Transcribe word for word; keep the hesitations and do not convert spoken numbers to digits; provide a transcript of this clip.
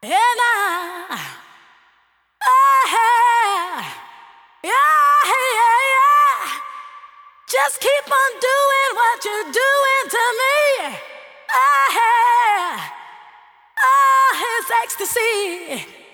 And I, I, yeah, yeah, yeah. Just keep on doing what you're doing to me. I, oh, it's ecstasy.